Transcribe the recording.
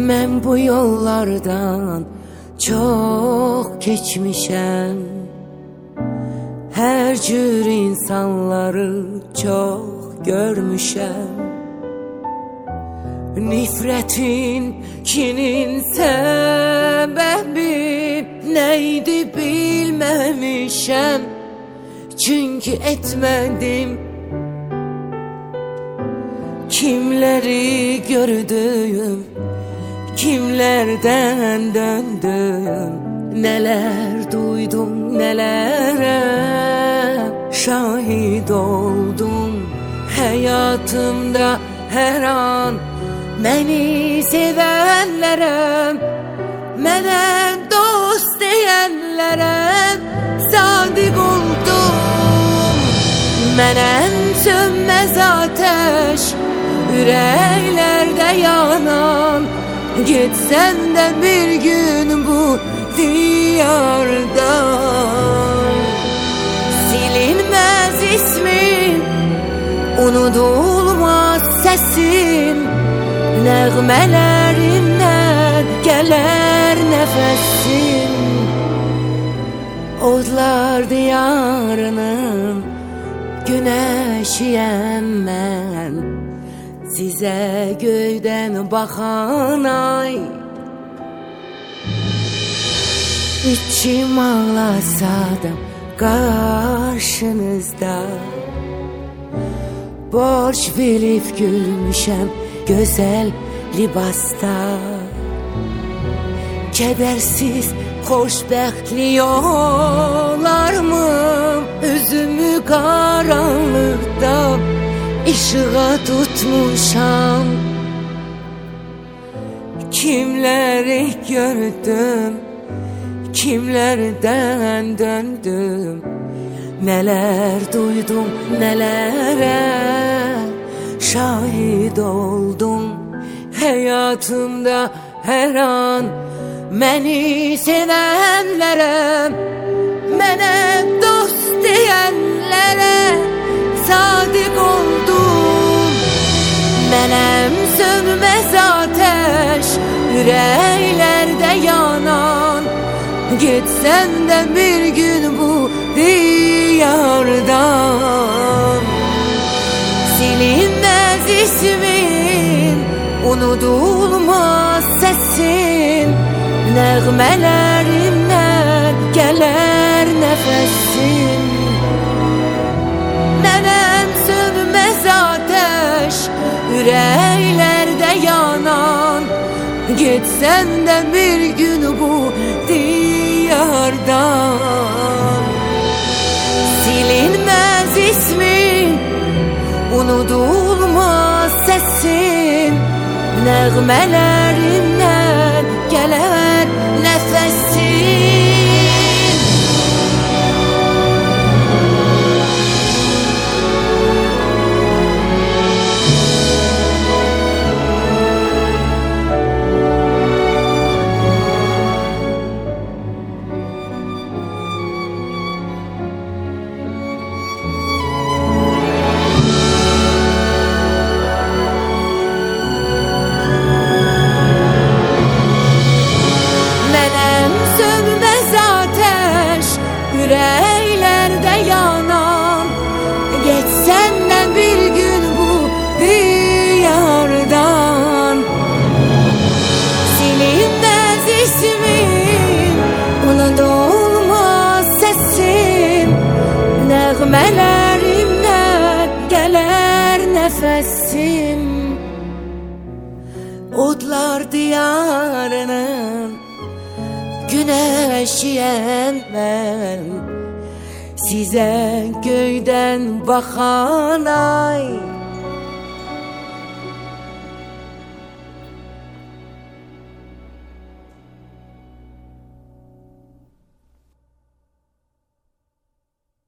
Mən bu yollardan çok geçmişəm. Her cür insanları çok görmüşəm. Nifretin, kinin sebebi neydi bilmemişəm. Çünkü etmedim. Kimleri gördüm, kimlerden döndüm. Neler duydum, nelere şahit oldum. Hayatımda her an beni sevenlere, mənə dost diyenlere sadık oldum. Mənəm sönmez ateş, yüreklerde yanan. Gitsen de bir gün bu diyardan. Silinmez ismin, unutulmaz sesin. Nəğmələrindən gələr nəfəsin. Odlar diyarının güneşiyəm mən. Size göyden bakan ay. İçim ağlasa da karşınızda. Borç verip gülmüşəm güzel libasta. Kedersiz xoşbəxtlik olar mı? Üzümü karanlıkta İşığa tutmuşam. Kimleri gördüm, kimlerden döndüm. Neler duydum, nelere şahit oldum. Hayatımda her an beni sevenlere, mənə dost diyenlere sadık oldum. Mənəm sönmez ateş, yüreklerde yanan. Gitsen de bir gün bu diyardan. Silinmez ismin, unutulmaz sesin. Nəğmələrimdən gələr nəfəsin. Mənəm sönmez ateş, yüreklerde yanan. Gitsen de bir gün bu diyardan. Silinmez ismin, unutulmaz sesin. Nəğmələrimdən gələr nəfəsin. Yüreklerde yanan. Geç senden bir gün bu diyardan. Silinmez ismin, unutulmaz sesin. Nəğmələrimdən gələr nəfəsim. Odlar diyarının güneşiyəm mən. Size göyden bakan ay.